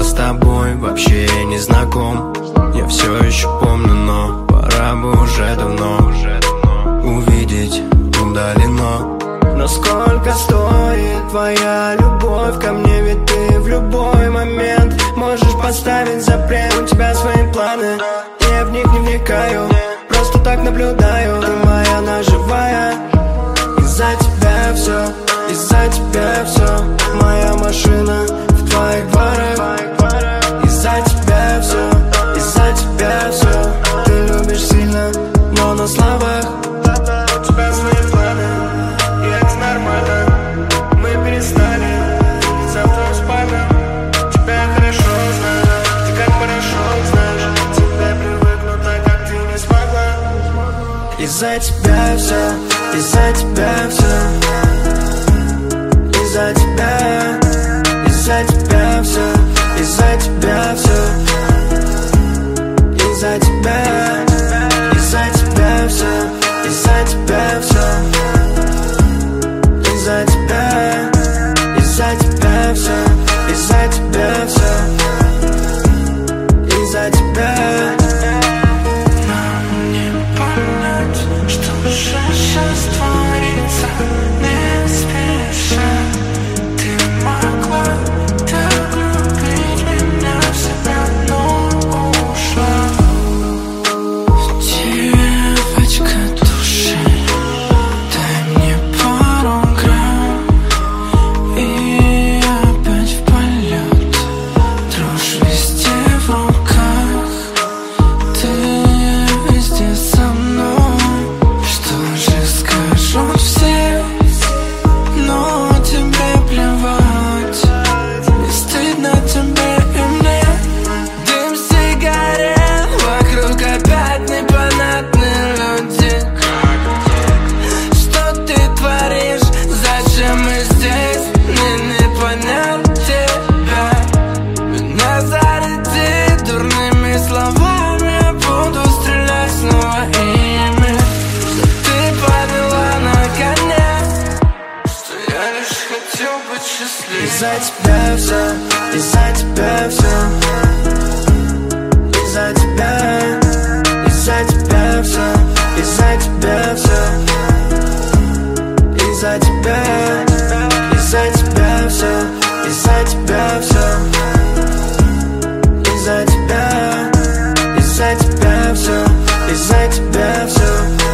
с тобой вообще не знаком. Я все еще помню, но пора бы уже давно увидеть удалено. Но сколько стоит твоя любовь ко мне? Ведь ты в любой момент можешь поставить запрет. У тебя свои планы, я в них не вникаю, просто так наблюдаю. Ты моя ножевая, из-за тебя все, из-за тебя все. Моя машина в твоих дворах, из-за тебя все, из-за тебя все. Ты любишь сильно, но на словах. У тебя свои планы, и это нормально. Мы перестали видеться в твоих спальнях. Тебя хорошо знаю, ты как порошок знаешь. К тебе привыкну так, как ты не смогла. Из-за тебя все, из-за тебя все. Из-за тебя, из-за тебя все, из-за тебя все. Из-за тебя, из-за тебя все, из-за тебя все. Из-за тебя, из-за тебя все, из-за тебя все. Из-за тебя. Нам не понять, что же сейчас творится, не спеша. Ты могла так любить меня в себя, но ушла. Девочка души, дай мне пару грамм, и опять в полет. Дрожь везде в руках, ты везде со мной. Что же скажут все, но тебе плевать. Не стыдно тебе и мне. Дым сигарет, вокруг опять непонятные люди. Что ты творишь, зачем мы здесь? Мне не понять тебя. Меня заряди дурными словами, я буду стрелять снова ими. Что ты поняла наконец, что я лишь хотел быть счастливым. Из-за тебя все, из-за тебя все. Из-за тебя, из-за тебя все, из-за тебя все. Из-за тебя, из-за тебя все, из-за тебя все. Из-за тебя, из-за тебя все, из-за тебя все.